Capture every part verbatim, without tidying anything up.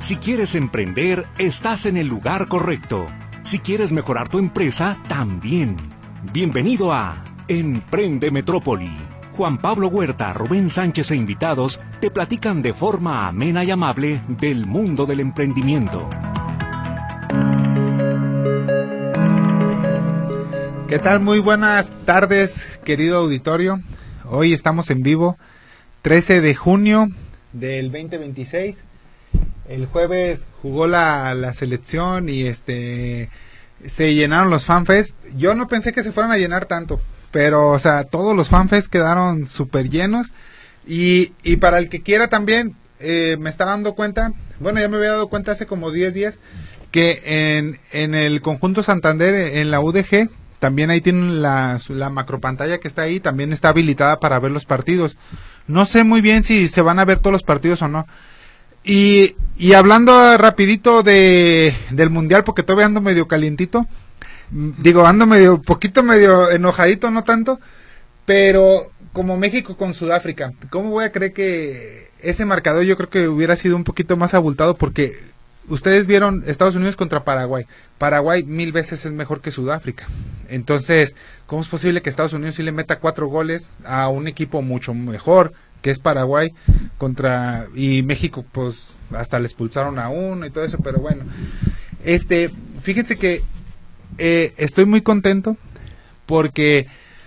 Si quieres emprender, estás en el lugar correcto. Si quieres mejorar tu empresa, también. Bienvenido a Emprende Metrópoli. Juan Pablo Huerta, Rubén Sánchez e invitados te platican de forma amena y amable del mundo del emprendimiento. ¿Qué tal? Muy buenas tardes, querido auditorio. Hoy estamos en vivo, trece de junio del veinte veintiséis. El jueves jugó la, la selección y este se llenaron los fanfest. Yo no pensé que se fueran a llenar tanto, pero o sea, todos los fanfest quedaron súper llenos. Y, y para el que quiera también, eh, me está dando cuenta, bueno, ya me había dado cuenta hace como diez días, que en, en el conjunto Santander, en la U D G, también ahí tienen la, la macropantalla que está ahí, también está habilitada para ver los partidos. No sé muy bien si se van a ver todos los partidos o no. Y, y hablando rapidito de del mundial, porque todavía ando medio calientito, digo, ando medio, poquito medio enojadito, no tanto, pero como México con Sudáfrica, ¿cómo voy a creer que ese marcador yo creo que hubiera sido un poquito más abultado? Porque ustedes vieron Estados Unidos contra Paraguay. Paraguay mil veces es mejor que Sudáfrica. Entonces, ¿cómo es posible que Estados Unidos sí le meta cuatro goles a un equipo mucho mejor, que es Paraguay, contra y México, pues hasta le expulsaron a uno y todo eso? Pero bueno, este, fíjense que eh, estoy muy contento porque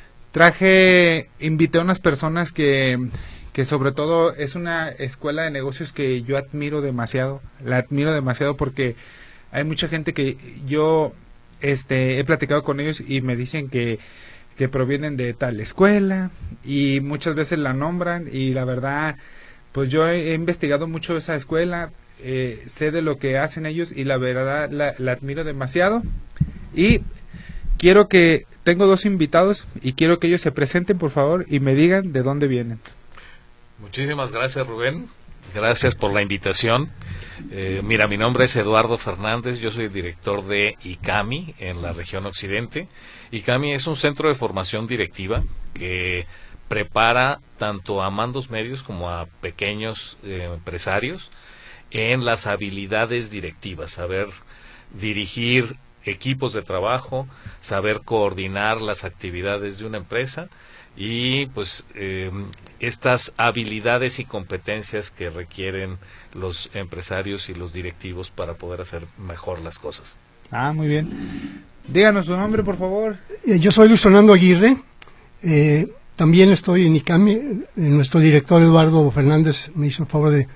traje, invité a unas personas que que sobre todo es una escuela de negocios que yo admiro demasiado, la admiro demasiado porque hay mucha gente que yo este he platicado con ellos y me dicen que, que provienen de tal escuela y muchas veces la nombran y la verdad, pues yo he, he investigado mucho esa escuela, eh, sé de lo que hacen ellos y la verdad la, la admiro demasiado y quiero que, tengo dos invitados y quiero que ellos se presenten por favor y me digan de dónde vienen. Muchísimas gracias, Rubén. Gracias por la invitación. Eh, mira, mi nombre es Eduardo Fernández, yo soy director de ICAMI en la región occidente. ICAMI es un centro de formación directiva que prepara tanto a mandos medios como a pequeños eh, empresarios en las habilidades directivas, saber dirigir equipos de trabajo, saber coordinar las actividades de una empresa y pues eh, estas habilidades y competencias que requieren los empresarios y los directivos para poder hacer mejor las cosas. Ah, muy bien. Díganos su nombre, por favor. Eh, yo soy Luis Fernando Aguirre, eh, también estoy en ICAMI, eh, nuestro director Eduardo Fernández me hizo el favor de,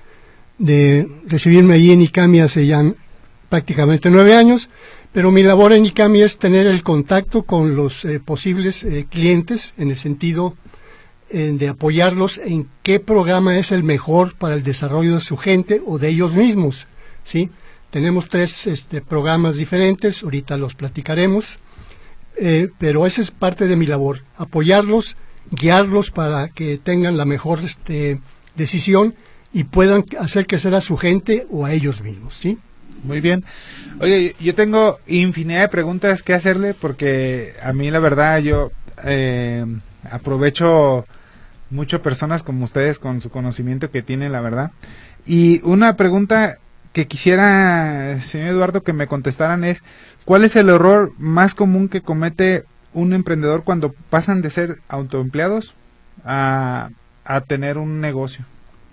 de recibirme allí en ICAMI hace ya prácticamente nueve años. Pero mi labor en ICAMI es tener el contacto con los eh, posibles eh, clientes en el sentido eh, de apoyarlos en qué programa es el mejor para el desarrollo de su gente o de ellos mismos, ¿sí? Tenemos tres este, programas diferentes, ahorita los platicaremos, eh, pero esa es parte de mi labor, apoyarlos, guiarlos para que tengan la mejor este, decisión y puedan hacer crecer a su gente o a ellos mismos, ¿sí? Muy bien. Oye, yo tengo infinidad de preguntas que hacerle porque a mí la verdad yo eh, aprovecho mucho personas como ustedes con su conocimiento que tienen, la verdad. Y una pregunta que quisiera, señor Eduardo, que me contestaran es, ¿cuál es el error más común que comete un emprendedor cuando pasan de ser autoempleados a, a tener un negocio?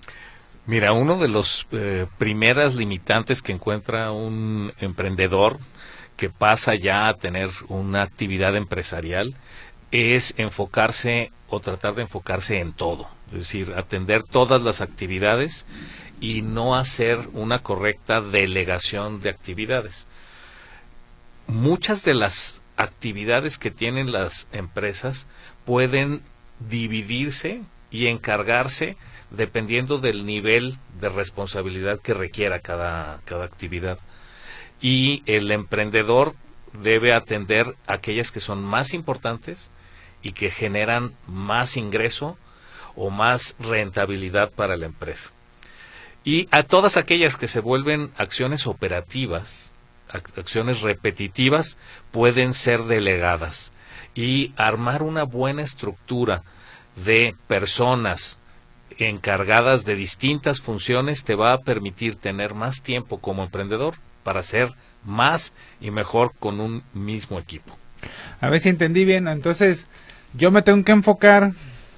Mira, uno de los eh, primeras limitantes que encuentra un emprendedor que pasa ya a tener una actividad empresarial es enfocarse o tratar de enfocarse en todo, es decir, atender todas las actividades y no hacer una correcta delegación de actividades. Muchas de las actividades que tienen las empresas pueden dividirse y encargarse dependiendo del nivel de responsabilidad que requiera cada, cada actividad. Y el emprendedor debe atender aquellas que son más importantes y que generan más ingreso o más rentabilidad para la empresa. Y a todas aquellas que se vuelven acciones operativas, acciones repetitivas, pueden ser delegadas. Y armar una buena estructura de personas encargadas de distintas funciones te va a permitir tener más tiempo como emprendedor para hacer más y mejor con un mismo equipo. A ver si entendí bien. Entonces, yo me tengo que enfocar,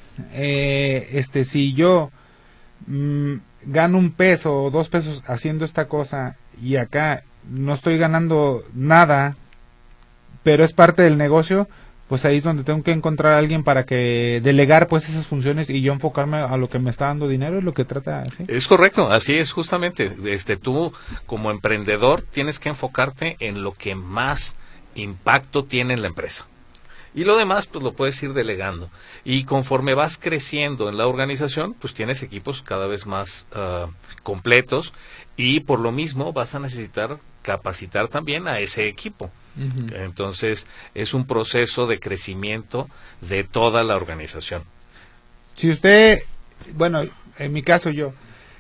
eh, este, si yo mmm, gano un peso o dos pesos haciendo esta cosa y acá no estoy ganando nada, pero es parte del negocio, pues ahí es donde tengo que encontrar a alguien para que delegar pues esas funciones y yo enfocarme a lo que me está dando dinero, es lo que trata, ¿sí? Es correcto, así es justamente. Este, tú como emprendedor tienes que enfocarte en lo que más impacto tiene en la empresa. Y lo demás, pues lo puedes ir delegando. Y conforme vas creciendo en la organización, pues tienes equipos cada vez más uh, completos y por lo mismo vas a necesitar capacitar también a ese equipo. Uh-huh. Entonces, es un proceso de crecimiento de toda la organización. Si usted, bueno, en mi caso yo,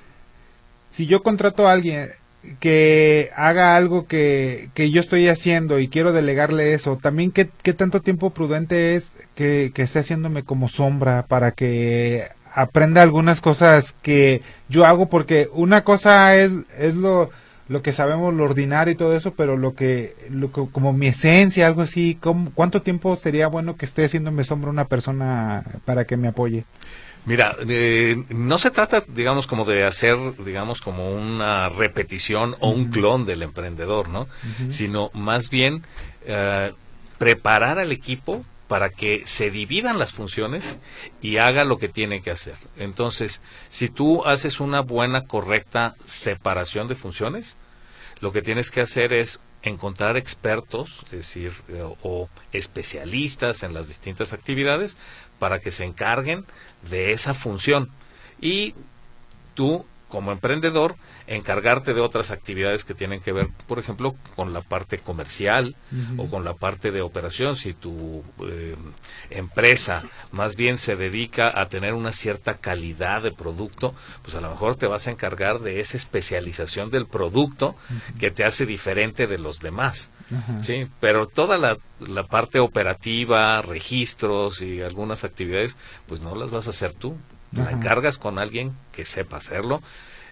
si yo contrato a alguien que haga algo que, que yo estoy haciendo y quiero delegarle eso, también qué, qué tanto tiempo prudente es que, que esté haciéndome como sombra para que aprenda algunas cosas que yo hago, porque una cosa es, es lo, lo que sabemos, lo ordinario y todo eso, pero lo que, lo que como mi esencia, algo así, ¿cómo, ¿cuánto tiempo sería bueno que esté haciéndome sombra una persona para que me apoye? Mira, eh, no se trata, digamos, como de hacer, digamos, como una repetición o un clon del emprendedor, ¿no? Uh-huh. Sino más bien eh, preparar al equipo para que se dividan las funciones y haga lo que tiene que hacer. Entonces, si tú haces una buena, correcta separación de funciones, lo que tienes que hacer es encontrar expertos, es decir, eh, o especialistas en las distintas actividades para que se encarguen de esa función. Y tú, como emprendedor, encargarte de otras actividades que tienen que ver, por ejemplo, con la parte comercial uh-huh. o con la parte de operación. Si tu eh, empresa más bien se dedica a tener una cierta calidad de producto, pues a lo mejor te vas a encargar de esa especialización del producto uh-huh. que te hace diferente de los demás. Uh-huh. Sí, pero toda la, la parte operativa, registros y algunas actividades, pues no las vas a hacer tú. Uh-huh. La encargas con alguien que sepa hacerlo.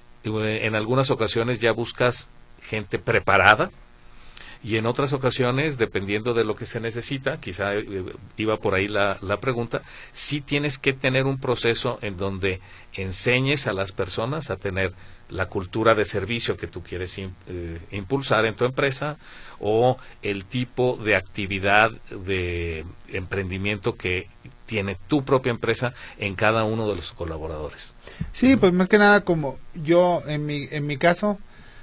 En algunas ocasiones ya buscas gente preparada y en otras ocasiones, dependiendo de lo que se necesita, quizá iba por ahí la, la pregunta, sí tienes que tener un proceso en donde enseñes a las personas a tener la cultura de servicio que tú quieres eh, impulsar en tu empresa o el tipo de actividad de emprendimiento que tiene tu propia empresa en cada uno de los colaboradores. Sí, pues más que nada como yo, en mi, en mi caso,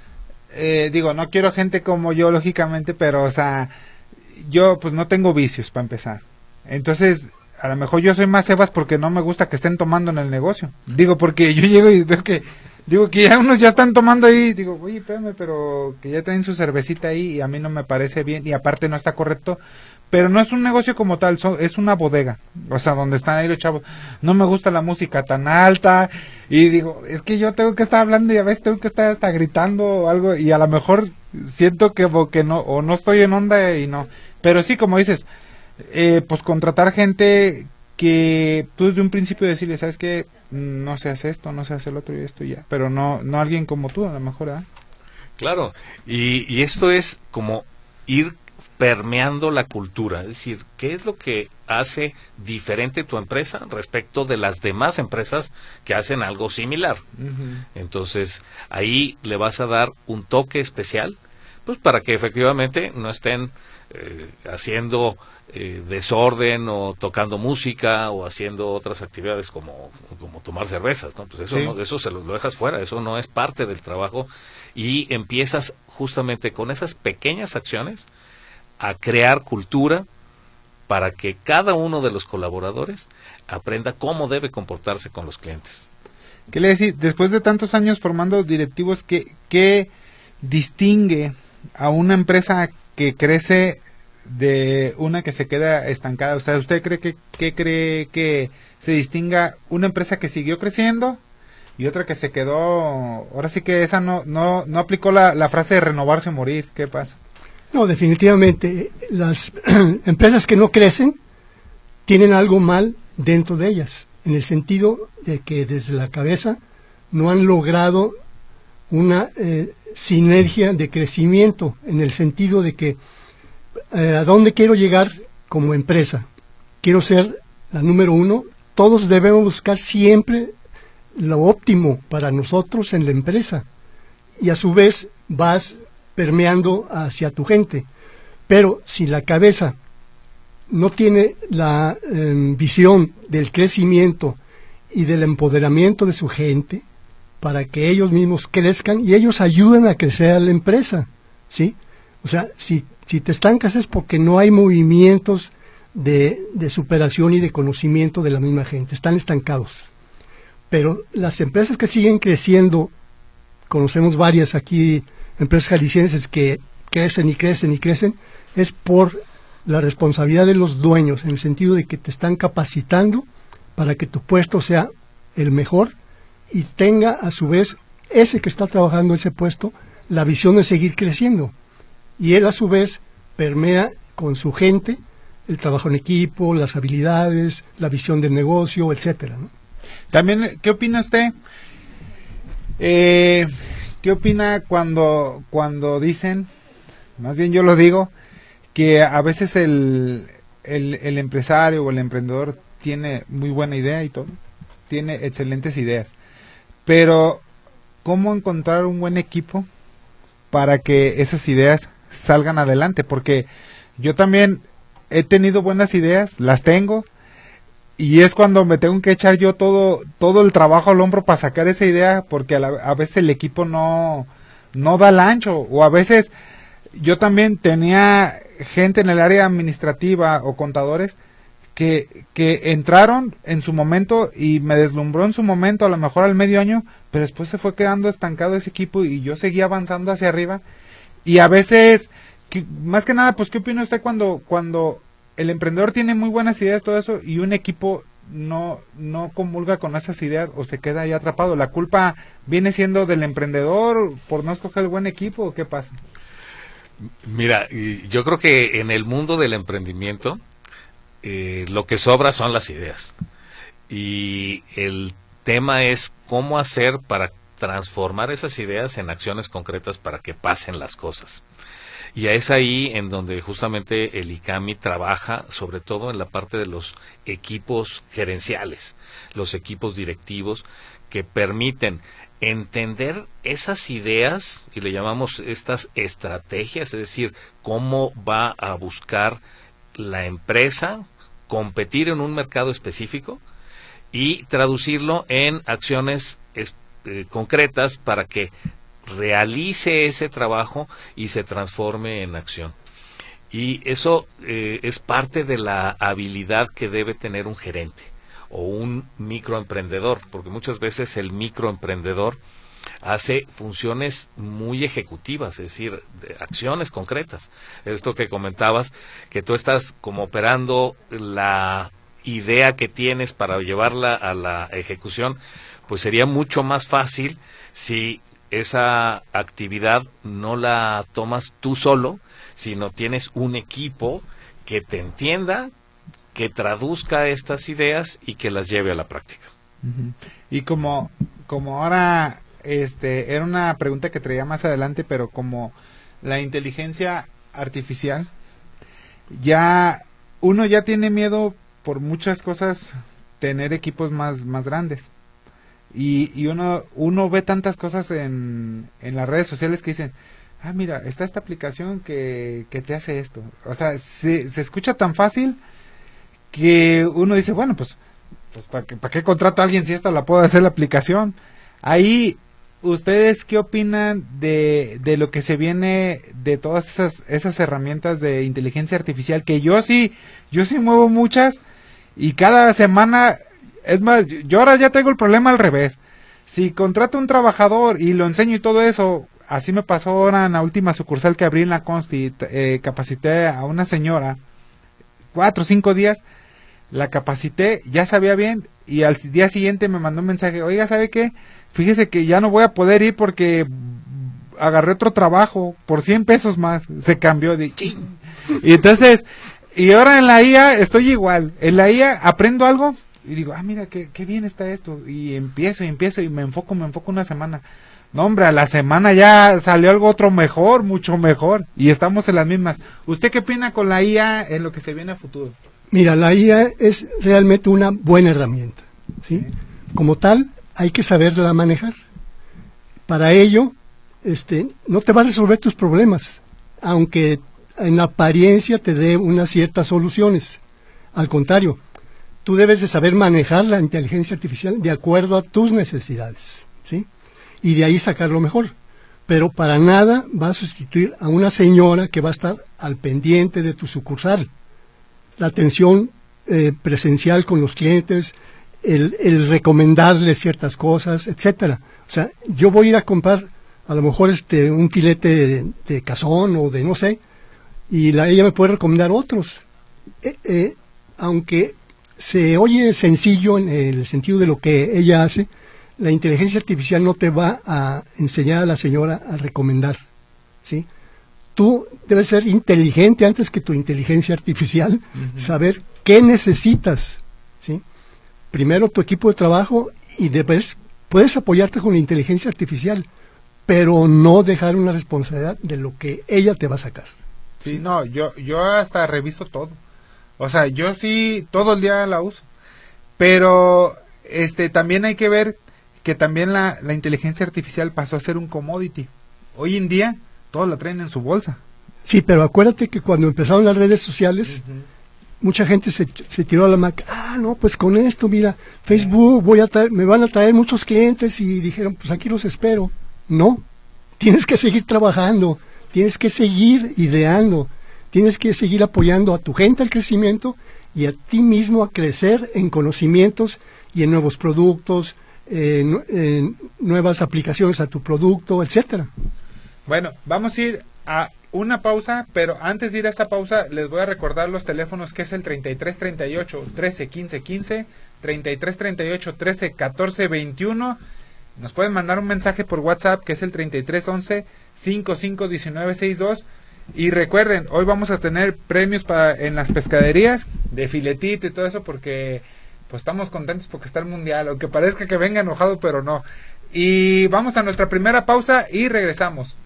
eh, digo, no quiero gente como yo, lógicamente, pero, o sea, yo pues no tengo vicios para empezar. Entonces, a lo mejor yo soy más Sebas porque no me gusta que estén tomando en el negocio. Digo, porque yo llego y veo que, digo que ya unos ya están tomando ahí, digo, oye, espérame, pero que ya tienen su cervecita ahí y a mí no me parece bien y aparte no está correcto. Pero no es un negocio como tal, so, es una bodega, o sea, donde están ahí los chavos. No me gusta la música tan alta y digo, es que yo tengo que estar hablando y a veces tengo que estar hasta gritando o algo y a lo mejor siento que, que no, o no estoy en onda y no. Pero sí, como dices, eh, pues contratar gente que tú desde un principio decirle, ¿sabes qué? No se hace esto, no se hace el otro y esto y ya. Pero no, no alguien como tú, a lo mejor, ¿eh? Claro, y, y esto es como ir permeando la cultura, es decir, ¿qué es lo que hace diferente tu empresa respecto de las demás empresas que hacen algo similar? Uh-huh. Entonces, ahí le vas a dar un toque especial, pues para que efectivamente no estén eh, haciendo eh, desorden o tocando música o haciendo otras actividades como, como tomar cervezas, ¿no? Pues eso, sí. no, eso se lo, lo dejas fuera, eso no es parte del trabajo y empiezas justamente con esas pequeñas acciones a crear cultura para que cada uno de los colaboradores aprenda cómo debe comportarse con los clientes. ¿Qué le decís? Después de tantos años formando directivos, ¿qué, qué distingue a una empresa que crece de una que se queda estancada? O sea, ¿usted cree que, que cree que se distinga una empresa que siguió creciendo y otra que se quedó? Ahora sí que esa no no no aplicó la, la frase de renovarse o morir. ¿Qué pasa? No, definitivamente, las empresas que no crecen tienen algo mal dentro de ellas. en el sentido de que desde la cabeza no han logrado una eh, sinergia de crecimiento, en el sentido de que eh, ¿a dónde quiero llegar como empresa? Quiero ser la número uno. Todos debemos buscar siempre lo óptimo para nosotros en la empresa, y a su vez vas permeando hacia tu gente. Pero si la cabeza no tiene la eh, visión del crecimiento y del empoderamiento de su gente para que ellos mismos crezcan y ellos ayuden a crecer a la empresa, ¿sí? O sea, si, si te estancas es porque no hay movimientos de, de superación y de conocimiento de la misma gente, están estancados. Pero las empresas que siguen creciendo, conocemos varias aquí, empresas jaliscienses que crecen y crecen y crecen, es por la responsabilidad de los dueños, en el sentido de que te están capacitando para que tu puesto sea el mejor y tenga a su vez ese que está trabajando ese puesto la visión de seguir creciendo. Y él a su vez permea con su gente el trabajo en equipo, las habilidades, la visión del negocio, etcétera, ¿no? También, ¿qué opina usted? Eh, ¿Qué opina cuando, cuando dicen, más bien yo lo digo, que a veces el, el, el empresario o el emprendedor tiene muy buena idea y todo, tiene excelentes ideas, pero ¿cómo encontrar un buen equipo para que esas ideas salgan adelante? Porque yo también he tenido buenas ideas, las tengo, y es cuando me tengo que echar yo todo todo el trabajo al hombro para sacar esa idea, porque a, la, a veces el equipo no, no da el ancho, o a veces yo también tenía gente en el área administrativa o contadores que, que entraron en su momento y me deslumbró en su momento, a lo mejor al medio año, pero después se fue quedando estancado ese equipo y yo seguía avanzando hacia arriba. Y a veces, que, más que nada, pues ¿qué opina usted cuando cuando el emprendedor tiene muy buenas ideas, todo eso, y un equipo no no comulga con esas ideas o se queda ahí atrapado? ¿La culpa viene siendo del emprendedor por no escoger el buen equipo o qué pasa? Mira, yo creo que en el mundo del emprendimiento eh, lo que sobra son las ideas, y el tema es cómo hacer para transformar esas ideas en acciones concretas para que pasen las cosas. Y es ahí en donde justamente el ICAMI trabaja, sobre todo en la parte de los equipos gerenciales, los equipos directivos que permiten entender esas ideas, y le llamamos estas estrategias, es decir, cómo va a buscar la empresa competir en un mercado específico y traducirlo en acciones eh, concretas para que realice ese trabajo y se transforme en acción. Y eso eh, es parte de la habilidad que debe tener un gerente o un microemprendedor, porque muchas veces el microemprendedor hace funciones muy ejecutivas, es decir, de acciones concretas. Esto que comentabas, que tú estás como operando la idea que tienes para llevarla a la ejecución, pues sería mucho más fácil si esa actividad no la tomas tú solo, sino tienes un equipo que te entienda, que traduzca estas ideas y que las lleve a la práctica. Uh-huh. Y como como ahora este era una pregunta que traía más adelante, pero como la inteligencia artificial, ya uno ya tiene miedo por muchas cosas tener equipos más más grandes. Y, y uno uno ve tantas cosas en, en las redes sociales que dicen, ah, mira, está esta aplicación que, que te hace esto. O sea, se, se escucha tan fácil que uno dice, bueno, pues, pues ¿para qué, para qué contrato a alguien si esta la puedo hacer la aplicación? Ahí, ¿ustedes qué opinan de, de lo que se viene de todas esas, esas herramientas de inteligencia artificial? Que yo sí, yo sí muevo muchas y cada semana... Es más, yo ahora ya tengo el problema al revés. Si contrato a un trabajador y lo enseño y todo eso, así me pasó ahora en la última sucursal que abrí en la Consti, eh, capacité a una señora, cuatro o cinco días, la capacité, ya sabía bien, y al día siguiente me mandó un mensaje, oiga, ¿sabe qué? Fíjese que ya no voy a poder ir porque agarré otro trabajo por cien pesos más, se cambió de ching. Y entonces, y ahora en la I A estoy igual, en la I A aprendo algo, y digo, ah, mira, qué, qué bien está esto, y empiezo y empiezo y me enfoco, me enfoco una semana. No, hombre, a la semana ya salió algo otro mejor, mucho mejor, y estamos en las mismas. ¿Usted qué opina con la I A en lo que se viene a futuro? Mira, la I A es realmente una buena herramienta, ¿sí? Sí. Como tal, hay que saberla manejar. Para ello, este, no te va a resolver tus problemas, aunque en apariencia te dé unas ciertas soluciones. Al contrario, tú debes de saber manejar la inteligencia artificial de acuerdo a tus necesidades, ¿sí? Y de ahí sacar lo mejor. Pero para nada va a sustituir a una señora que va a estar al pendiente de tu sucursal. La atención eh, presencial con los clientes, el, el recomendarles ciertas cosas, etcétera. O sea, yo voy a ir a comprar a lo mejor este un filete de, de cazón o de no sé, y la, ella me puede recomendar otros. Eh, eh, aunque se oye sencillo en el sentido de lo que ella hace, la inteligencia artificial no te va a enseñar a la señora a recomendar, ¿sí? Tú debes ser inteligente antes que tu inteligencia artificial, uh-huh. Saber qué necesitas, ¿sí? Primero tu equipo de trabajo y después puedes apoyarte con la inteligencia artificial, pero no dejar una responsabilidad de lo que ella te va a sacar. Sí, ¿sí? No, yo, yo hasta reviso todo. O sea, yo sí todo el día la uso, pero este también hay que ver que también la, la inteligencia artificial pasó a ser un commodity. Hoy en día todos la traen en su bolsa. Sí, pero acuérdate que cuando empezaron las redes sociales, uh-huh. Mucha gente se, se tiró a la maca. Ah, no, pues con esto, mira, Facebook, voy a traer, me van a traer muchos clientes, y dijeron, pues aquí los espero. No, tienes que seguir trabajando, tienes que seguir ideando, tienes que seguir apoyando a tu gente al crecimiento y a ti mismo a crecer en conocimientos y en nuevos productos, en, en nuevas aplicaciones a tu producto, etcétera. Bueno, vamos a ir a una pausa, pero antes de ir a esa pausa les voy a recordar los teléfonos, que es el treinta y tres treinta y ocho trece quince quince, treinta y tres treinta y ocho trece catorce veintiuno. Nos pueden mandar un mensaje por WhatsApp, que es el treinta y tres once cincuenta y cinco diecinueve sesenta y dos. Y recuerden, hoy vamos a tener premios para en las pescaderías de filetito y todo eso, porque pues estamos contentos porque está el mundial, aunque parezca que venga enojado, pero no. Y vamos a nuestra primera pausa y regresamos.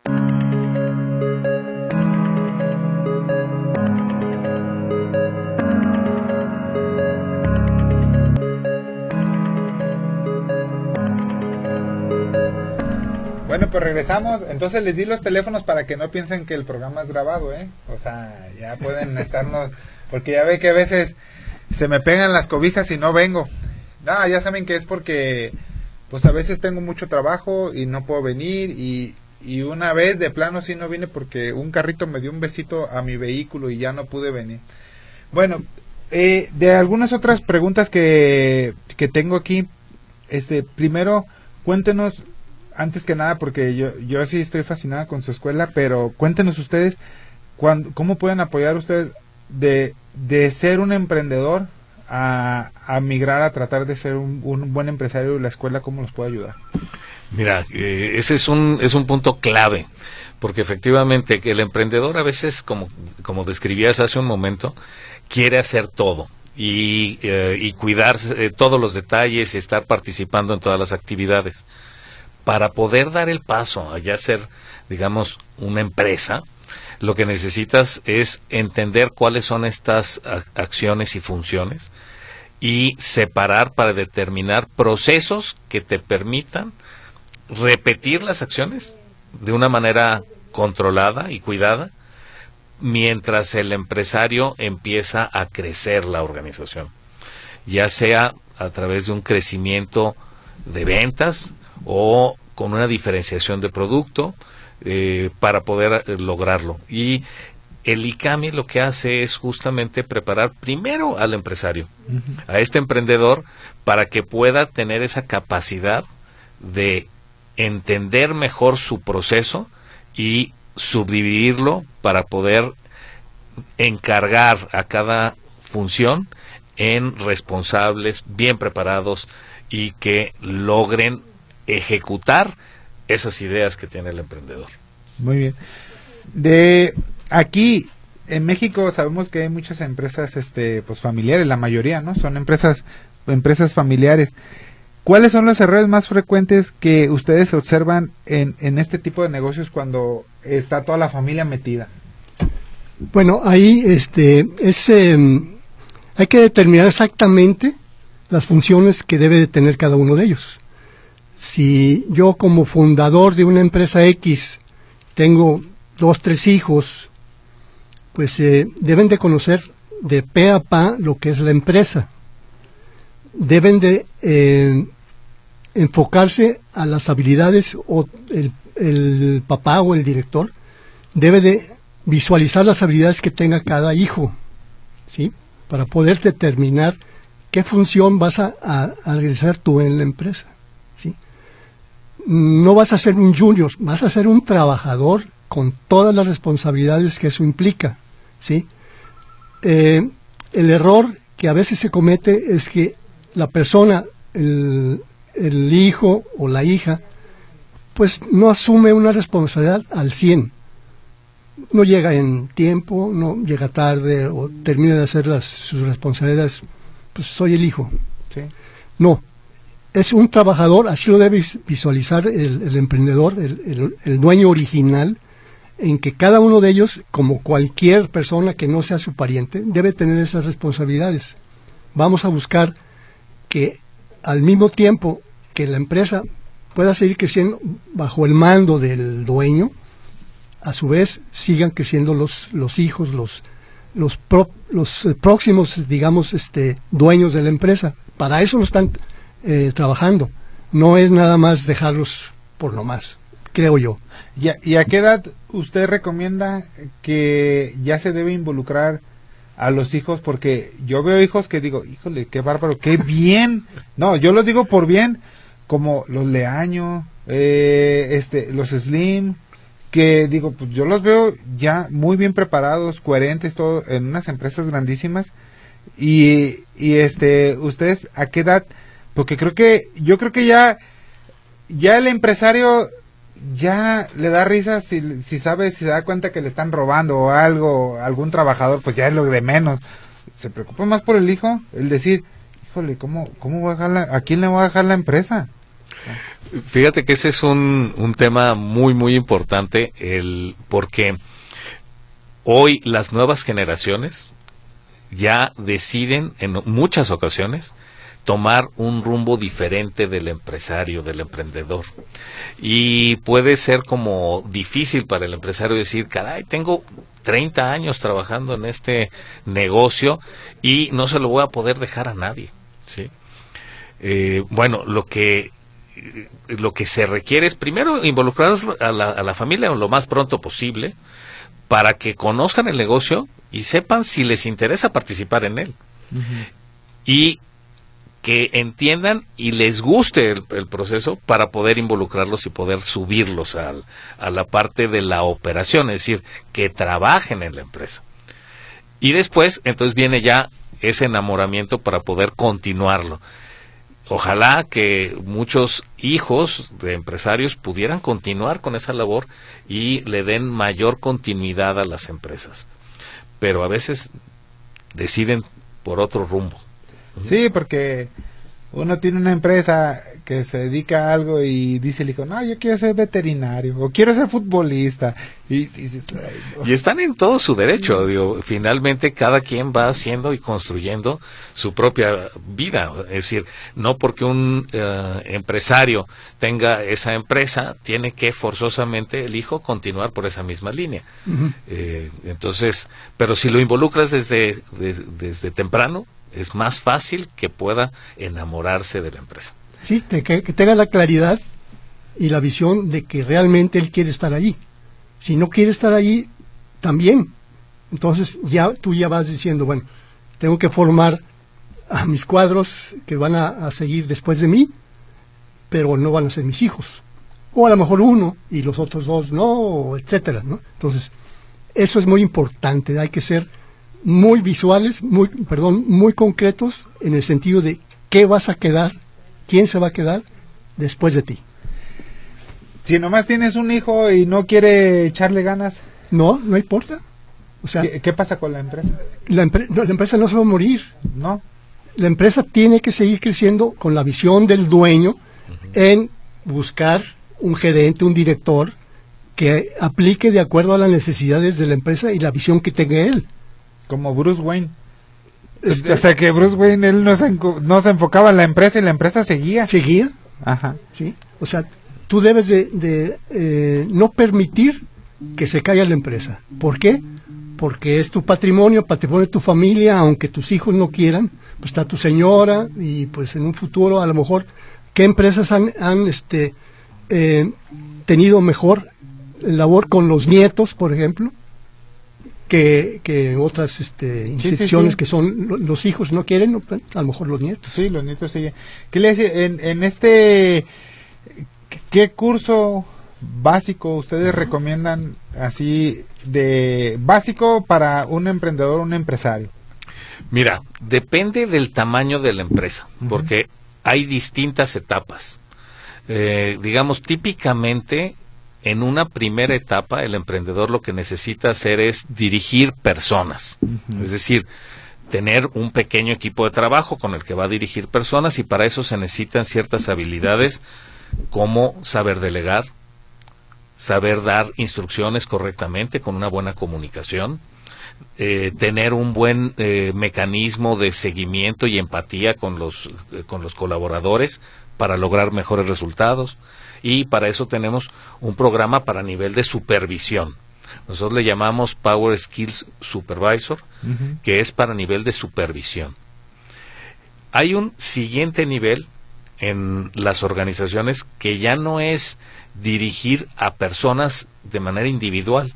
Bueno, pues regresamos. Entonces les di los teléfonos para que no piensen que el programa es grabado, ¿eh? O sea, ya pueden estarnos, porque ya ve que a veces se me pegan las cobijas y no vengo. No, ya saben que es porque pues a veces tengo mucho trabajo y no puedo venir, y, y una vez de plano sí no vine porque un carrito me dio un besito a mi vehículo y ya no pude venir. Bueno, eh, de algunas otras preguntas que, que tengo aquí, este, primero, cuéntenos, antes que nada, porque yo, yo sí estoy fascinada con su escuela, pero cuéntenos ustedes, cuando, ¿cómo pueden apoyar ustedes de, de ser un emprendedor a, a migrar a tratar de ser un, un buen empresario de la escuela? ¿Cómo los puede ayudar? Mira, eh, ese es un, es un punto clave, porque efectivamente que el emprendedor a veces, como, como describías hace un momento, quiere hacer todo y, eh, y cuidar eh, todos los detalles y estar participando en todas las actividades. Para poder dar el paso a ya ser, digamos, una empresa, lo que necesitas es entender cuáles son estas acciones y funciones y separar para determinar procesos que te permitan repetir las acciones de una manera controlada y cuidada mientras el empresario empieza a crecer la organización, ya sea a través de un crecimiento de ventas o con una diferenciación de producto eh, para poder eh, lograrlo. Y el ICAMI lo que hace es justamente preparar primero al empresario, uh-huh. a este emprendedor, para que pueda tener esa capacidad de entender mejor su proceso y subdividirlo para poder encargar a cada función en responsables bien preparados y que logren ejecutar esas ideas que tiene el emprendedor. Muy bien. De aquí en México sabemos que hay muchas empresas este pues familiares, la mayoría, ¿no? Son empresas empresas familiares. ¿Cuáles son los errores más frecuentes que ustedes observan en, en este tipo de negocios cuando está toda la familia metida? Bueno, ahí este, es, eh, hay que determinar exactamente las funciones que debe de tener cada uno de ellos. Si yo como fundador de una empresa X tengo dos, tres hijos, pues eh, deben de conocer de pe a pa lo que es la empresa. Deben de eh, enfocarse a las habilidades, o el, el papá o el director debe de visualizar las habilidades que tenga cada hijo, ¿sí? Para poder determinar qué función vas a, a, a realizar tú en la empresa, ¿sí? No vas a ser un junior, vas a ser un trabajador con todas las responsabilidades que eso implica, ¿sí? Eh, el error que a veces se comete es que la persona, el, el hijo o la hija, pues no asume una responsabilidad al cien. No llega en tiempo, no llega tarde o termina de hacer las, sus responsabilidades, pues soy el hijo. Sí. No, es un trabajador, así lo debe visualizar el, el emprendedor, el, el, el dueño original, en que cada uno de ellos, como cualquier persona que no sea su pariente, debe tener esas responsabilidades. Vamos a buscar que al mismo tiempo que la empresa pueda seguir creciendo bajo el mando del dueño, a su vez sigan creciendo los, los hijos, los, los, pro, los eh, próximos, digamos, este, dueños de la empresa. Para eso lo están eh, trabajando. No es nada más dejarlos por lo más, creo yo. ¿Y a, ¿Y a qué edad usted recomienda que ya se debe involucrar a los hijos? Porque yo veo hijos que digo, híjole, qué bárbaro, qué bien. No, yo los digo por bien, como los Leaño, eh, este, los Slim, que digo, pues yo los veo ya muy bien preparados, coherentes, todo, en unas empresas grandísimas. Y, y este, ustedes, ¿a qué edad? Porque creo que, yo creo que ya, ya el empresario ya le da risa si, si sabe, si se da cuenta que le están robando o algo, algún trabajador, pues ya es lo de menos. Se preocupa más por el hijo, el decir, híjole, ¿cómo, cómo voy a dejar la, a quién le voy a dejar la empresa? Fíjate que ese es un, un tema muy, muy importante, el porque hoy las nuevas generaciones ya deciden en muchas ocasiones tomar un rumbo diferente del empresario, del emprendedor. Y puede ser como difícil para el empresario decir, caray, tengo treinta años trabajando en este negocio y no se lo voy a poder dejar a nadie, ¿sí? Eh, bueno, lo que lo que se requiere es primero involucrar a la, a la familia lo más pronto posible para que conozcan el negocio y sepan si les interesa participar en él. Uh-huh. Y que entiendan y les guste el, el proceso para poder involucrarlos y poder subirlos al, a la parte de la operación, es decir, que trabajen en la empresa. Y después, entonces viene ya ese enamoramiento para poder continuarlo. Ojalá que muchos hijos de empresarios pudieran continuar con esa labor y le den mayor continuidad a las empresas. Pero a veces deciden por otro rumbo. Sí, porque uno tiene una empresa que se dedica a algo y dice el hijo, no, yo quiero ser veterinario o quiero ser futbolista. Y, dices, ay, no. Y están en todo su derecho. Digo, finalmente cada quien va haciendo y construyendo su propia vida. Es decir, no porque un uh, empresario tenga esa empresa, tiene que forzosamente el hijo continuar por esa misma línea. Uh-huh. Eh, entonces, pero si lo involucras desde, desde, desde temprano, es más fácil que pueda enamorarse de la empresa. Sí, te, que, que tenga la claridad y la visión de que realmente él quiere estar allí. Si no quiere estar allí, también. Entonces ya tú ya vas diciendo, bueno, tengo que formar a mis cuadros que van a, a seguir después de mí, pero no van a ser mis hijos. O a lo mejor uno y los otros dos no, etcétera, ¿no? Entonces, eso es muy importante. Hay que ser muy visuales, muy, perdón, muy concretos en el sentido de qué vas a quedar, quién se va a quedar después de ti. Si nomás tienes un hijo y no quiere echarle ganas, no, no importa. O sea, ¿qué, qué pasa con la empresa? La, empre- no, la empresa no se va a morir. No. la empresa tiene que seguir creciendo con la visión del dueño uh-huh. en buscar un gerente, un director que aplique de acuerdo a las necesidades de la empresa y la visión que tenga él. Como Bruce Wayne. Este, o sea que Bruce Wayne, él no se, no se enfocaba en la empresa y la empresa seguía. Seguía. Ajá. Sí. O sea, tú debes de, de eh, no permitir que se caiga la empresa. ¿Por qué? Porque es tu patrimonio, patrimonio de tu familia, aunque tus hijos no quieran, pues está tu señora y pues en un futuro a lo mejor, ¿qué empresas han, han este, eh, tenido mejor labor con los nietos, por ejemplo? Que, que otras este, instituciones sí, sí, sí. que son lo, los hijos no quieren, a lo mejor los nietos. Sí, los nietos siguen. ¿Qué le hace en, en este, qué curso básico ustedes uh-huh. recomiendan así de básico para un emprendedor, un empresario? Mira, depende del tamaño de la empresa, uh-huh. porque hay distintas etapas. Eh, digamos, típicamente en una primera etapa, el emprendedor lo que necesita hacer es dirigir personas. Uh-huh. Es decir, tener un pequeño equipo de trabajo con el que va a dirigir personas y para eso se necesitan ciertas habilidades como saber delegar, saber dar instrucciones correctamente con una buena comunicación, eh, tener un buen eh, mecanismo de seguimiento y empatía con los, eh, con los colaboradores para lograr mejores resultados. Y para eso tenemos un programa para nivel de supervisión. Nosotros le llamamos Power Skills Supervisor, uh-huh. que es para nivel de supervisión. Hay un siguiente nivel en las organizaciones que ya no es dirigir a personas de manera individual.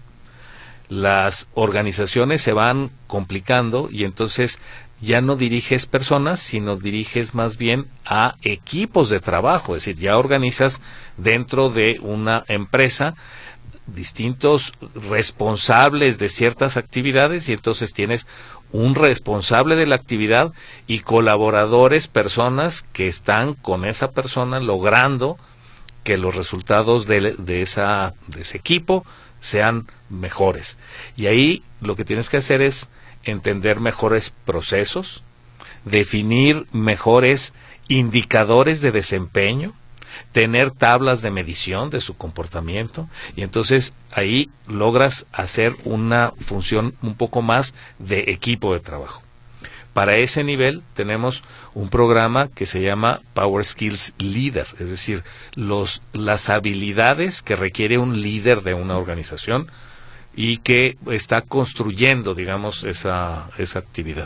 Las organizaciones se van complicando y entonces ya no diriges personas, sino diriges más bien a equipos de trabajo, es decir, ya organizas dentro de una empresa distintos responsables de ciertas actividades y entonces tienes un responsable de la actividad y colaboradores, personas que están con esa persona logrando que los resultados de, de, esa, de ese equipo sean mejores. Y ahí lo que tienes que hacer es entender mejores procesos, definir mejores indicadores de desempeño, tener tablas de medición de su comportamiento y entonces ahí logras hacer una función un poco más de equipo de trabajo. Para ese nivel tenemos un programa que se llama Power Skills Leader, es decir, los, las habilidades que requiere un líder de una organización y que está construyendo, digamos, esa, esa actividad.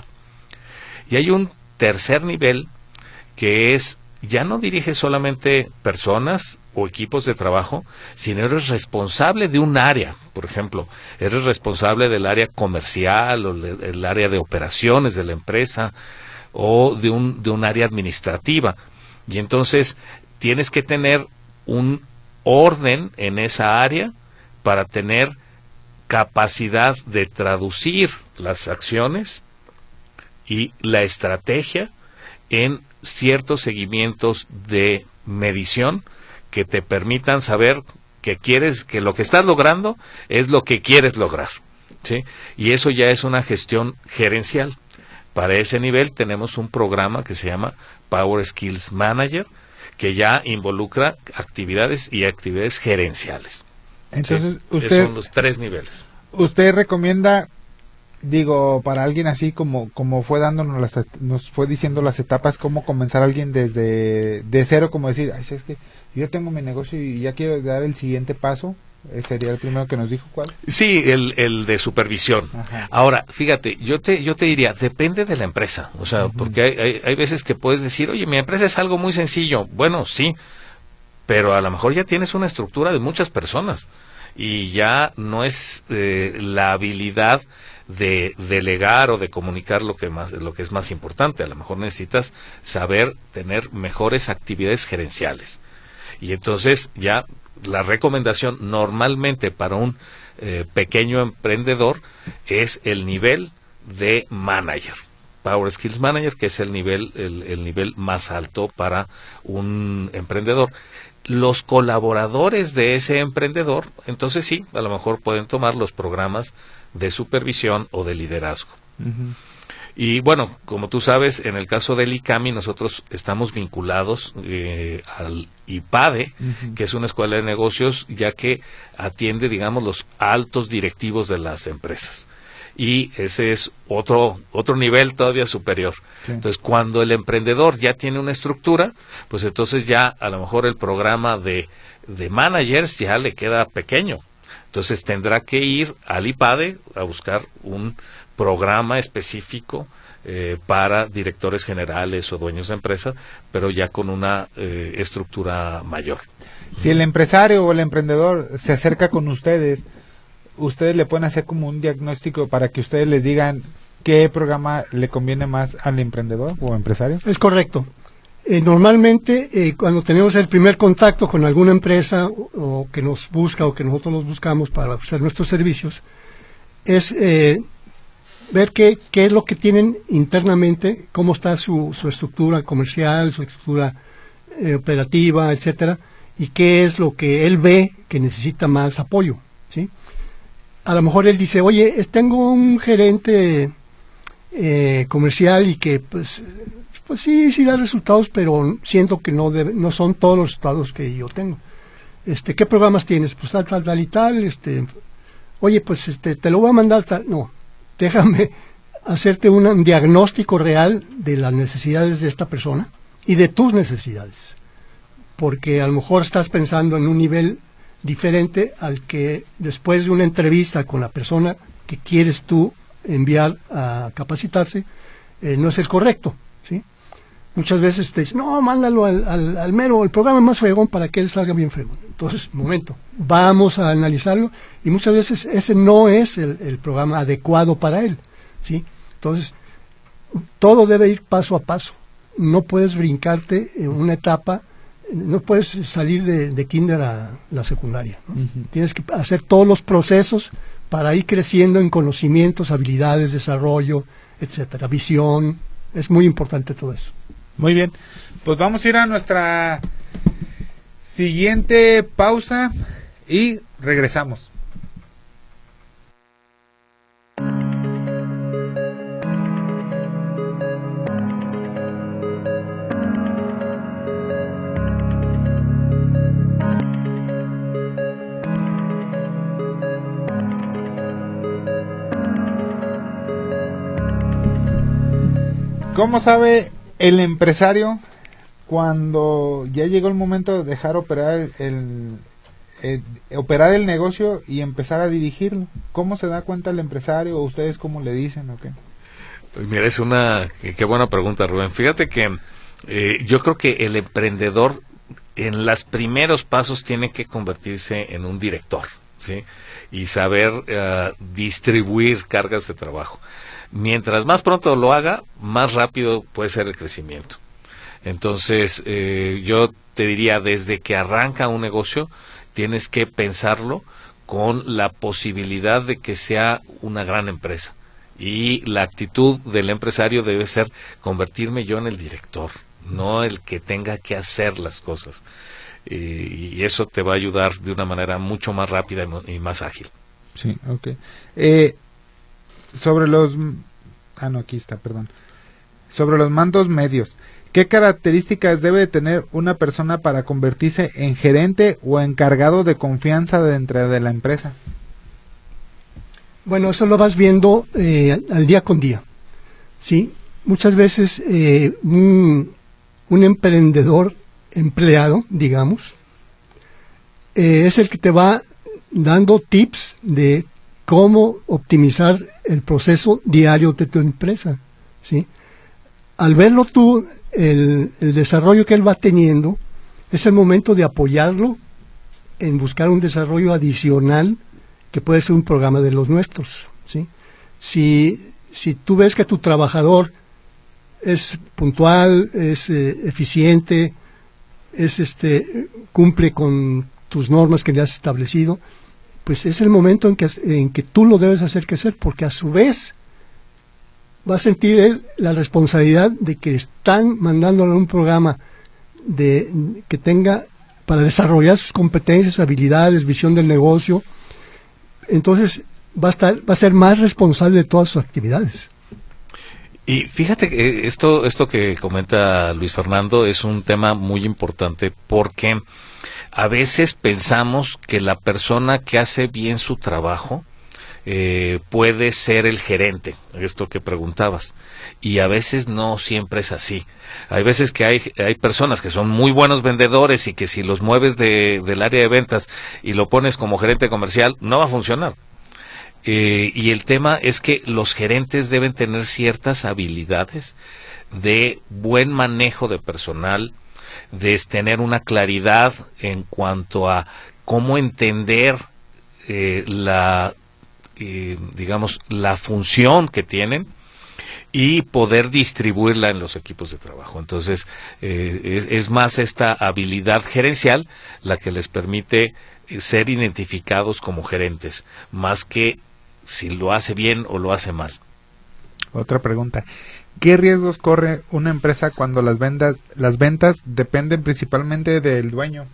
Y hay un tercer nivel que es, ya no diriges solamente personas o equipos de trabajo, sino eres responsable de un área. Por ejemplo, eres responsable del área comercial o del área de operaciones de la empresa o de un, de un área administrativa. Y entonces tienes que tener un orden en esa área para tener capacidad de traducir las acciones y la estrategia en ciertos seguimientos de medición que te permitan saber que quieres, que lo que estás logrando es lo que quieres lograr, ¿sí? Y eso ya es una gestión gerencial. Para ese nivel tenemos un programa que se llama Power Skills Manager, que ya involucra actividades y actividades gerenciales. Entonces, ¿sí? usted, Esos son los tres niveles. ¿Usted recomienda, digo, para alguien así como como fue dándonos las, nos fue diciendo las etapas, cómo comenzar a alguien desde de cero, como decir, ay, es que yo tengo mi negocio y ya quiero dar el siguiente paso? ¿Sería el primero que nos dijo cuál? Sí, el, el de supervisión. Ajá. Ahora, fíjate, yo te yo te diría, depende de la empresa. O sea, uh-huh. porque hay, hay, hay veces que puedes decir, oye, mi empresa es algo muy sencillo. Bueno, sí, pero a lo mejor ya tienes una estructura de muchas personas y ya no es eh, la habilidad de delegar o de comunicar lo que más lo que es más importante. A lo mejor necesitas saber tener mejores actividades gerenciales. Y entonces ya la recomendación normalmente para un eh, pequeño emprendedor es el nivel de manager, Power Skills Manager, que es el nivel el, el nivel más alto para un emprendedor. Los colaboradores de ese emprendedor, entonces sí, a lo mejor pueden tomar los programas de supervisión o de liderazgo. Uh-huh. Y bueno, como tú sabes, en el caso del ICAMI nosotros estamos vinculados eh, al IPADE, uh-huh. que es una escuela de negocios, ya que atiende, digamos, los altos directivos de las empresas. Y ese es otro otro nivel todavía superior. Sí. Entonces, cuando el emprendedor ya tiene una estructura, pues entonces ya a lo mejor el programa de, de managers ya le queda pequeño. Entonces tendrá que ir al IPADE a buscar un programa específico eh, para directores generales o dueños de empresas, pero ya con una eh, estructura mayor. Si el empresario o el emprendedor se acerca con ustedes, ustedes le pueden hacer como un diagnóstico para que ustedes les digan qué programa le conviene más al emprendedor o empresario. Es correcto. Eh, normalmente eh, cuando tenemos el primer contacto con alguna empresa o, o que nos busca o que nosotros los buscamos para ofrecer nuestros servicios, es eh, ver qué, qué es lo que tienen internamente, cómo está su, su estructura comercial, su estructura eh, operativa, etcétera, y qué es lo que él ve que necesita más apoyo, ¿sí? A lo mejor él dice, oye, tengo un gerente eh, comercial y que pues pues sí, sí da resultados, pero siento que no debe, no son todos los resultados que yo tengo. Este, ¿qué programas tienes? Pues tal, tal, tal y tal, este, oye, pues este, te lo voy a mandar tal, no, déjame hacerte una, un diagnóstico real de las necesidades de esta persona y de tus necesidades, porque a lo mejor estás pensando en un nivel diferente al que después de una entrevista con la persona que quieres tú enviar a capacitarse, eh, no es el correcto, ¿sí? Muchas veces te dicen, no, mándalo al, al, al mero, el programa más fregón para que él salga bien fregón. Entonces, momento, vamos a analizarlo y muchas veces ese no es el, el programa adecuado para él, ¿sí? Entonces, todo debe ir paso a paso. No puedes brincarte en una etapa, no puedes salir de, de kinder a la secundaria, ¿no? Uh-huh. Tienes que hacer todos los procesos para ir creciendo en conocimientos, habilidades, desarrollo, etcétera, visión. Es muy importante todo eso. Muy bien, pues vamos a ir a nuestra siguiente pausa y regresamos. ¿Cómo sabe el empresario cuando ya llegó el momento de dejar operar el, el, el operar el negocio y empezar a dirigirlo? ¿Cómo se da cuenta el empresario o ustedes cómo le dicen o qué? Pues mira, es una qué buena pregunta, Rubén. Fíjate que eh, yo creo que el emprendedor en los primeros pasos tiene que convertirse en un director, ¿sí? Y saber uh, distribuir cargas de trabajo. Mientras más pronto lo haga, más rápido puede ser el crecimiento. Entonces, eh, yo te diría, desde que arranca un negocio, tienes que pensarlo con la posibilidad de que sea una gran empresa. Y la actitud del empresario debe ser convertirme yo en el director, no el que tenga que hacer las cosas. Eh, y eso te va a ayudar de una manera mucho más rápida y más ágil. Sí, ok. Eh... Sobre los... Ah, no, aquí está, perdón. Sobre los mandos medios. ¿Qué características debe tener una persona para convertirse en gerente o encargado de confianza dentro de la empresa? Bueno, eso lo vas viendo eh, al día con día, ¿sí? Muchas veces eh, un, un emprendedor empleado, digamos, eh, es el que te va dando tips de cómo optimizar el proceso diario de tu empresa, ¿sí? Al verlo tú, el, el desarrollo que él va teniendo, es el momento de apoyarlo en buscar un desarrollo adicional que puede ser un programa de los nuestros, ¿sí? Si, si tú ves que tu trabajador es puntual, es eh, eficiente, es este cumple con tus normas que le has establecido, pues es el momento en que, en que tú lo debes hacer crecer, porque a su vez va a sentir él la responsabilidad de que están mandándole un programa de que tenga para desarrollar sus competencias, habilidades, visión del negocio. Entonces va a estar, va a ser más responsable de todas sus actividades. Y fíjate que esto, esto que comenta Luis Fernando es un tema muy importante porque a veces pensamos que la persona que hace bien su trabajo eh, puede ser el gerente, esto que preguntabas, y a veces no siempre es así. Hay veces que hay, hay personas que son muy buenos vendedores y que si los mueves de, del área de ventas y lo pones como gerente comercial, no va a funcionar. Eh, y el tema es que los gerentes deben tener ciertas habilidades de buen manejo de personal, de tener una claridad en cuanto a cómo entender eh, la, eh, digamos, la función que tienen y poder distribuirla en los equipos de trabajo. Entonces, eh, es, es más esta habilidad gerencial la que les permite eh, ser identificados como gerentes, más que si lo hace bien o lo hace mal. Otra pregunta. ¿Qué riesgos corre una empresa cuando las ventas, las ventas dependen principalmente del dueño?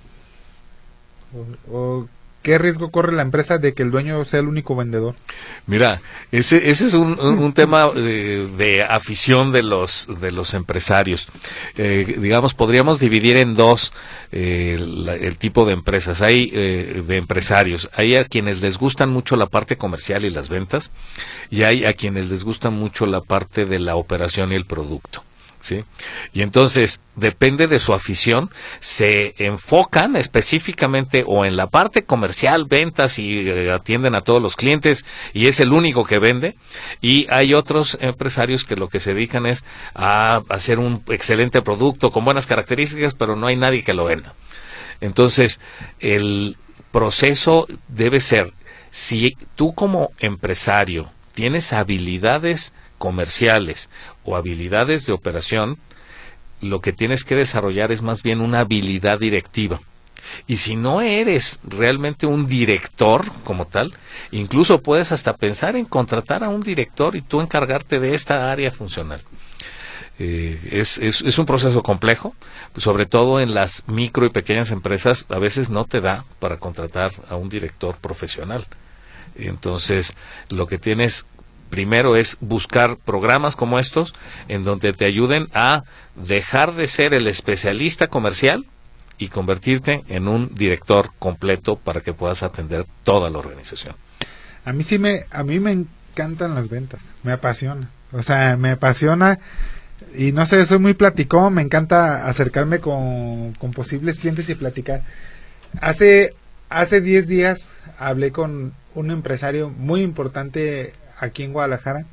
O, o ¿qué riesgo corre la empresa de que el dueño sea el único vendedor? Mira, ese, ese es un, un, un tema de, de afición de los de los empresarios. Eh, digamos, podríamos dividir en dos eh, la, el tipo de empresas. Hay eh, de empresarios. Hay a quienes les gustan mucho la parte comercial y las ventas, y hay a quienes les gusta mucho la parte de la operación y el producto. ¿Sí? Y entonces, depende de su afición, se enfocan específicamente o en la parte comercial, ventas y eh, atienden a todos los clientes y es el único que vende, y hay otros empresarios que lo que se dedican es a hacer un excelente producto con buenas características, pero no hay nadie que lo venda. Entonces, el proceso debe ser, si tú como empresario tienes habilidades comerciales o habilidades de operación, lo que tienes que desarrollar es más bien una habilidad directiva. Y si no eres realmente un director como tal, incluso puedes hasta pensar en contratar a un director y tú encargarte de esta área funcional. Eh, es, es, es un proceso complejo, sobre todo en las micro y pequeñas empresas, a veces no te da para contratar a un director profesional. Entonces, lo que tienes primero es buscar programas como estos en donde te ayuden a dejar de ser el especialista comercial y convertirte en un director completo para que puedas atender toda la organización. A mí sí me, a mí me encantan las ventas, me apasiona, o sea, me apasiona y no sé, soy muy platicón, me encanta acercarme con, con posibles clientes y platicar. Hace, hace diez días hablé con un empresario muy importante aquí en Guadalajara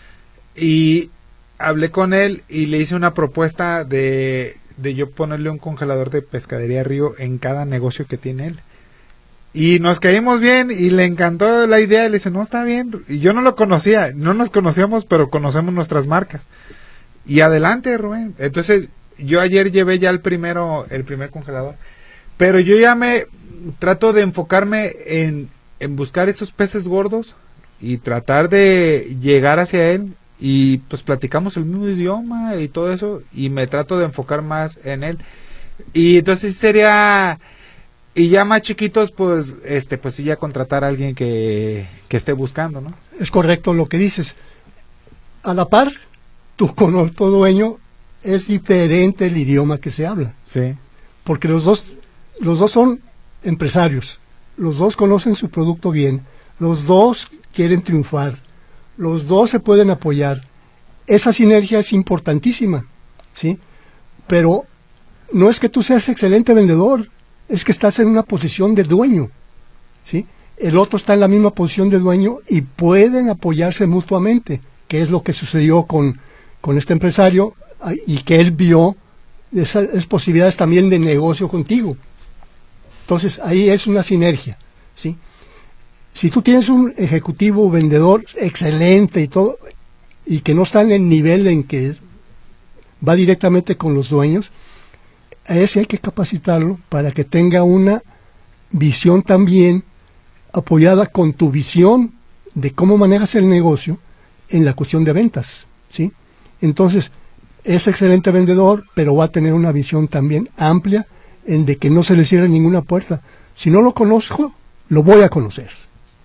y hablé con él y le hice una propuesta de, de yo ponerle un congelador de pescadería Río en cada negocio que tiene él y nos caímos bien y le encantó la idea y le dice, no, está bien, y yo no lo conocía, no nos conocíamos, pero conocemos nuestras marcas y adelante, Rubén. Entonces yo ayer llevé ya el primero, el primer congelador, pero yo ya me trato de enfocarme en, en buscar esos peces gordos y tratar de llegar hacia él y pues platicamos el mismo idioma y todo eso y me trato de enfocar más en él y entonces sería, y ya más chiquitos pues este pues sí ya contratar a alguien que, que esté buscando, ¿no? Es correcto lo que dices. A la par, tú con tu dueño es diferente el idioma que se habla. Sí. Porque los dos los dos son empresarios, los dos conocen su producto bien, los dos quieren triunfar, los dos se pueden apoyar. Esa sinergia es importantísima, ¿sí? Pero no es que tú seas excelente vendedor, es que estás en una posición de dueño, ¿sí? El otro está en la misma posición de dueño y pueden apoyarse mutuamente, que es lo que sucedió con, con este empresario y que él vio esas, esas posibilidades también de negocio contigo. Entonces, ahí es una sinergia, ¿sí? Si tú tienes un ejecutivo vendedor excelente y todo, y que no está en el nivel en que va directamente con los dueños, a ese hay que capacitarlo para que tenga una visión también apoyada con tu visión de cómo manejas el negocio en la cuestión de ventas, ¿sí? Entonces, es excelente vendedor, pero va a tener una visión también amplia en de que no se le cierre ninguna puerta. Si no lo conozco, lo voy a conocer.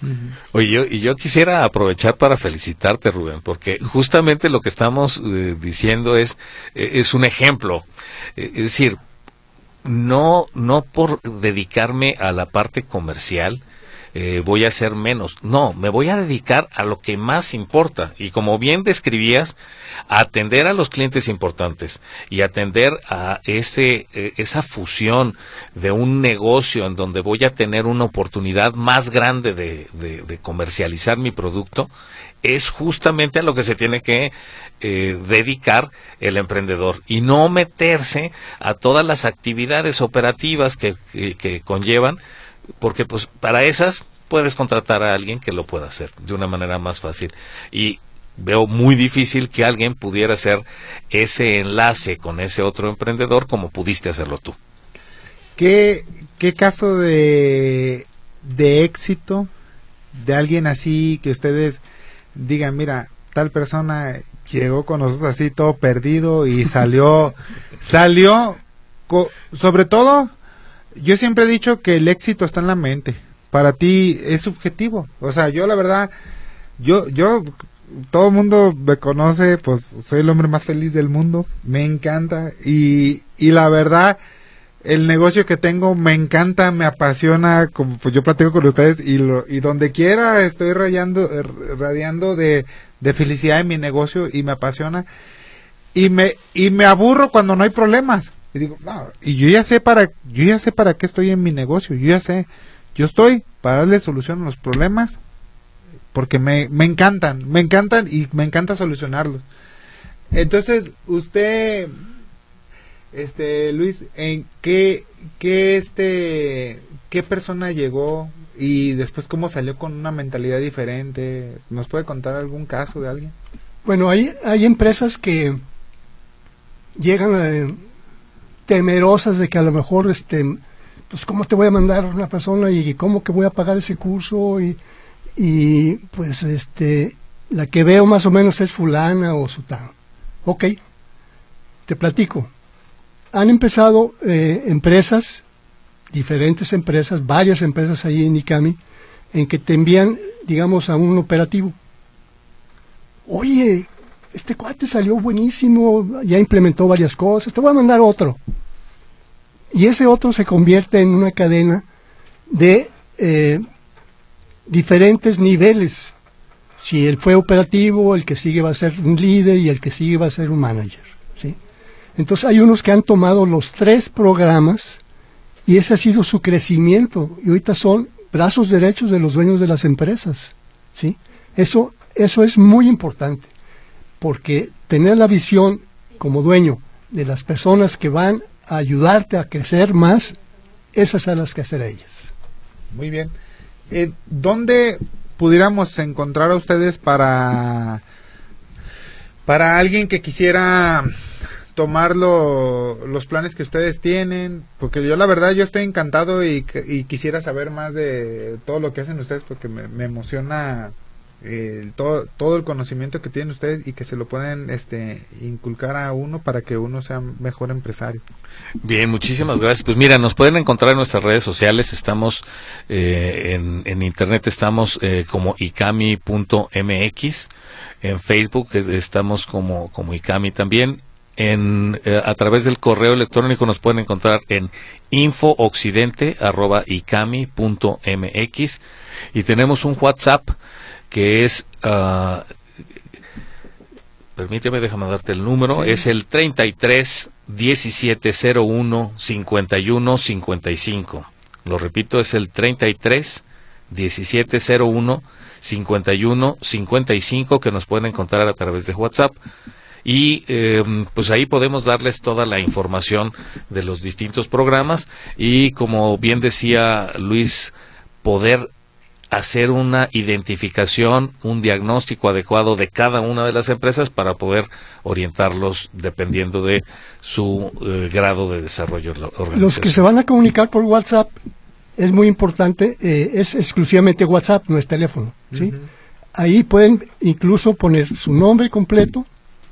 Oye, yo, y yo quisiera aprovechar para felicitarte, Rubén, porque justamente lo que estamos eh, diciendo es, eh, es un ejemplo. Eh, es decir, no, no por dedicarme a la parte comercial, Eh, voy a hacer menos. No, me voy a dedicar a lo que más importa. Y como bien describías, atender a los clientes importantes y atender a ese eh, esa fusión de un negocio en donde voy a tener una oportunidad más grande de, de, de comercializar mi producto, es justamente a lo que se tiene que eh, dedicar el emprendedor y no meterse a todas las actividades operativas que, que, que conllevan, porque pues para esas puedes contratar a alguien que lo pueda hacer de una manera más fácil, y veo muy difícil que alguien pudiera hacer ese enlace con ese otro emprendedor como pudiste hacerlo tú. ¿Qué, qué caso de, de éxito de alguien así que ustedes digan, mira, tal persona llegó con nosotros así todo perdido y salió, salió, co- sobre todo, yo siempre he dicho que el éxito está en la mente. Para ti es subjetivo. O sea, yo la verdad, yo, yo, todo el mundo me conoce, pues soy el hombre más feliz del mundo. Me encanta. Y, y la verdad, el negocio que tengo me encanta, me apasiona, como pues yo platico con ustedes y lo, y donde quiera estoy radiando, radiando de, de felicidad en mi negocio y me apasiona. Y me, y me aburro cuando no hay problemas. Y digo, no, y yo ya sé para, yo ya sé para qué estoy en mi negocio, yo ya sé, yo estoy para darle solución a los problemas, porque me, me encantan, me encantan y me encanta solucionarlos. Entonces, usted, este, Luis, ¿en qué, qué este, qué persona llegó y después cómo salió con una mentalidad diferente? ¿Nos puede contar algún caso de alguien? Bueno, hay, hay empresas que llegan a temerosas de que a lo mejor, este, pues cómo te voy a mandar una persona y cómo que voy a pagar ese curso y, y pues este, la que veo más o menos es fulana o sutano. Ok, te platico. Han empezado eh, empresas, diferentes empresas, varias empresas ahí en ICAMI, en que te envían, digamos, a un operativo. Oye, este cuate salió buenísimo, ya implementó varias cosas, te voy a mandar otro. Y ese otro se convierte en una cadena de eh, diferentes niveles. Si él fue operativo, el que sigue va a ser un líder y el que sigue va a ser un manager, ¿sí? Entonces hay unos que han tomado los tres programas y ese ha sido su crecimiento y ahorita son brazos derechos de los dueños de las empresas, ¿sí? Eso, eso es muy importante, porque tener la visión como dueño de las personas que van a ayudarte a crecer más, esas son las que hacer a ellas. Muy bien. Eh, ¿Dónde pudiéramos encontrar a ustedes para para alguien que quisiera tomar lo, los planes que ustedes tienen? Porque yo la verdad yo estoy encantado y, y quisiera saber más de todo lo que hacen ustedes, porque me, me emociona eh, todo, todo el conocimiento que tienen ustedes y que se lo pueden este, inculcar a uno para que uno sea mejor empresario. Bien, muchísimas gracias. Pues mira, nos pueden encontrar en nuestras redes sociales. Estamos eh, en, en internet, estamos eh, como icami punto m x. En Facebook estamos como, como ICAMI también. En, eh, a través del correo electrónico nos pueden encontrar en infooccidente arroba icami punto m x, y tenemos un WhatsApp que es uh, permíteme, déjame darte el número, sí. Es el treinta y tres diecisiete cero uno cincuenta y uno cincuenta y cinco. Lo repito, es el treinta y tres diecisiete cero uno cincuenta y uno cincuenta y cinco, que nos pueden encontrar a través de WhatsApp. Y eh, pues ahí podemos darles toda la información de los distintos programas y, como bien decía Luis, poder hacer una identificación, un diagnóstico adecuado de cada una de las empresas para poder orientarlos dependiendo de su eh, grado de desarrollo organizacional. Los que se van a comunicar por WhatsApp, es muy importante, eh, es exclusivamente WhatsApp, no es teléfono, ¿sí? Uh-huh. Ahí pueden incluso poner su nombre completo,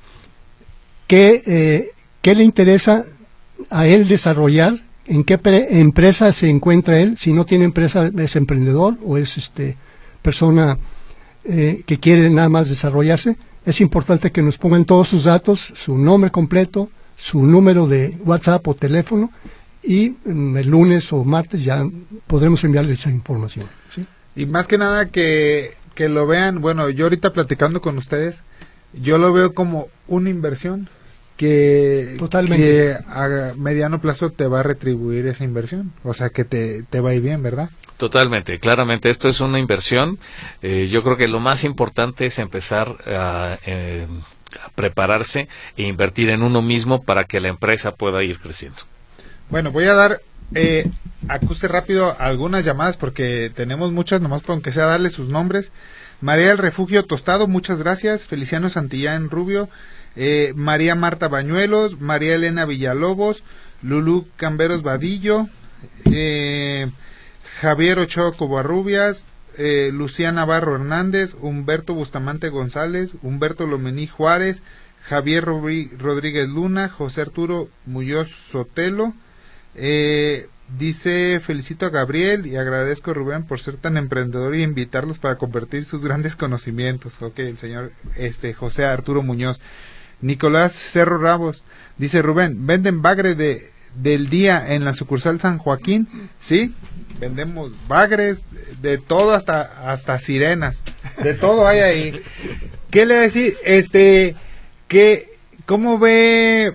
qué, eh, qué le interesa a él desarrollar, en qué pre- empresa se encuentra él, si no tiene empresa es emprendedor o es este persona eh, que quiere nada más desarrollarse, es importante que nos pongan todos sus datos, su nombre completo, su número de WhatsApp o teléfono, y mm, el lunes o martes ya podremos enviarles esa información, ¿sí? Y más que nada que, que lo vean, bueno, yo ahorita platicando con ustedes, yo lo veo como una inversión que, Totalmente. que a mediano plazo te va a retribuir esa inversión, o sea que te, te va a ir bien, ¿verdad? Totalmente, claramente, esto es una inversión. Eh, yo creo que lo más importante es empezar a, eh, a prepararse e invertir en uno mismo para que la empresa pueda ir creciendo. Bueno, voy a dar eh, acuse rápido a algunas llamadas porque tenemos muchas, nomás por aunque sea darle sus nombres. María del Refugio Tostado, muchas gracias. Feliciano Santillán Rubio, eh, María Marta Bañuelos, María Elena Villalobos, Lulú Camberos Vadillo, eh, Javier Ochoa Covarrubias, eh, Lucía Navarro Hernández, Humberto Bustamante González, Humberto Lomení Juárez, Javier Robri- Rodríguez Luna, José Arturo Muñoz Sotelo. Eh, dice: felicito a Gabriel y agradezco a Rubén por ser tan emprendedor y invitarlos para compartir sus grandes conocimientos. Ok, el señor este José Arturo Muñoz. Nicolás Cerro Ramos dice: Rubén, ¿venden bagre de del día en la sucursal San Joaquín? Sí, vendemos bagres de todo, hasta hasta sirenas, de todo hay ahí. ¿Qué le voy a decir? Este, que ¿cómo ve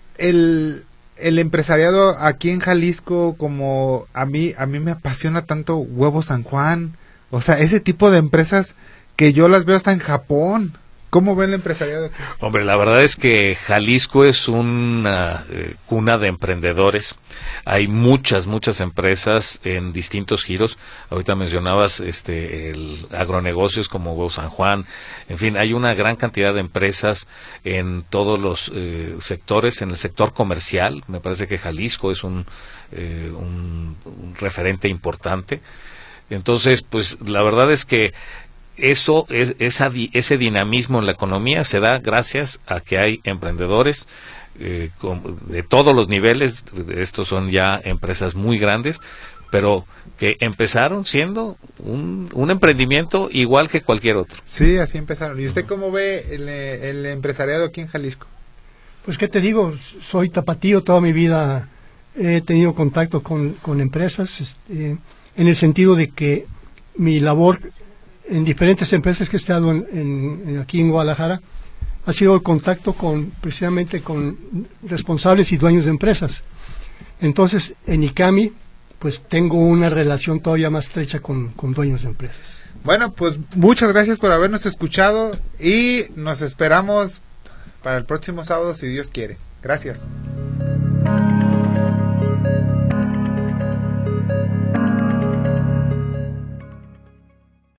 el el empresariado aquí en Jalisco? Como a mí a mí me apasiona tanto Huevo San Juan, o sea, ese tipo de empresas que yo las veo hasta en Japón. ¿Cómo ve el empresariado aquí? Hombre, la verdad es que Jalisco es una eh, cuna de emprendedores. Hay muchas, muchas empresas en distintos giros. Ahorita mencionabas este el agronegocios como Huevo San Juan. En fin, hay una gran cantidad de empresas en todos los eh, sectores. En el sector comercial, me parece que Jalisco es un, eh, un, un referente importante. Entonces, pues la verdad es que Eso es esa, ese dinamismo en la economía se da gracias a que hay emprendedores eh, con, de todos los niveles. Estos son ya empresas muy grandes, pero que empezaron siendo un, un emprendimiento igual que cualquier otro. Sí, así empezaron. ¿Y usted cómo ve el, el empresariado aquí en Jalisco? Pues, ¿qué te digo? Soy tapatío, toda mi vida he tenido contacto con, con empresas, este, en el sentido de que mi labor en diferentes empresas que he estado en, en, en aquí en Guadalajara ha sido el contacto con precisamente con responsables y dueños de empresas. Entonces, en ICAMI, pues tengo una relación todavía más estrecha con, con dueños de empresas. Bueno, pues muchas gracias por habernos escuchado y nos esperamos para el próximo sábado si Dios quiere. Gracias.